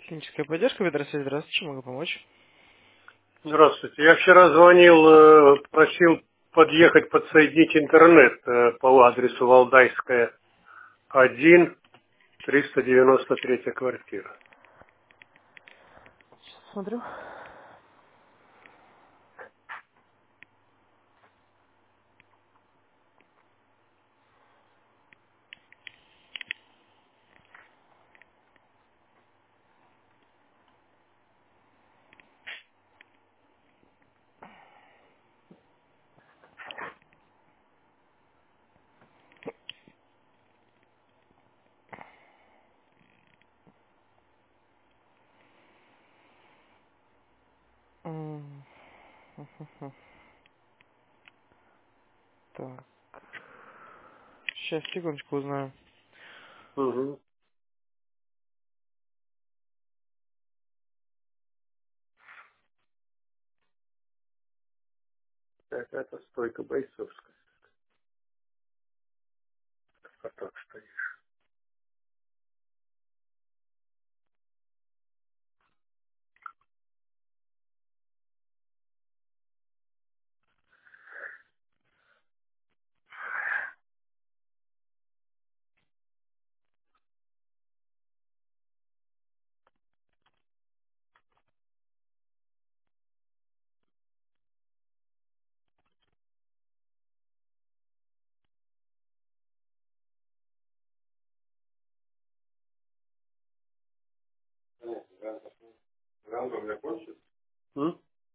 Техническая поддержка, Ветросвязь, здравствуйте, чем могу помочь? Здравствуйте. Я вчера звонил, просил подъехать, подсоединить интернет по адресу Валдайская, 1, 393 квартира. Сейчас смотрю. М, Так, сейчас, секундочку, узнаю. Угу. Это стойка бойцовская. А так стоит. М?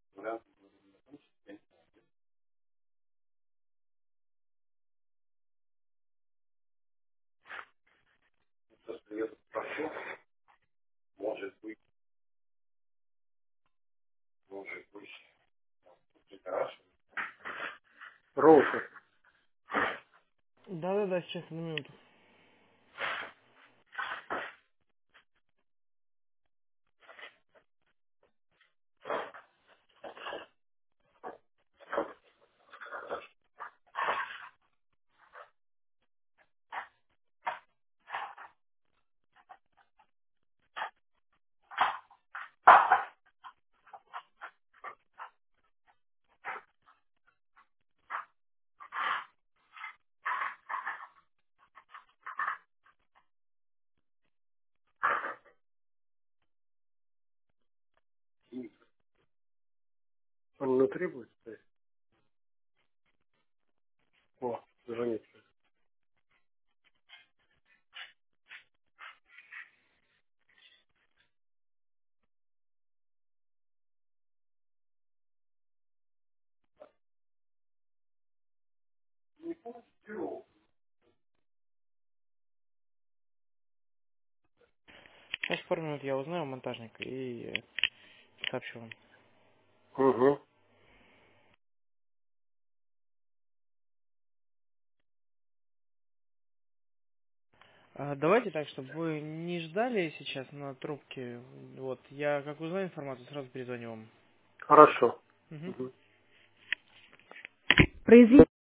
Роутер. Да-да-да, сейчас, одну минуту. Он внутри будет стоять? О, звоните. Сейчас пару минут я узнаю у монтажника и сообщу вам. Угу. Давайте так, чтобы вы не ждали сейчас на трубке. Вот, я как узнаю информацию, сразу перезвоню вам. Хорошо. Мгм. Угу. Произвести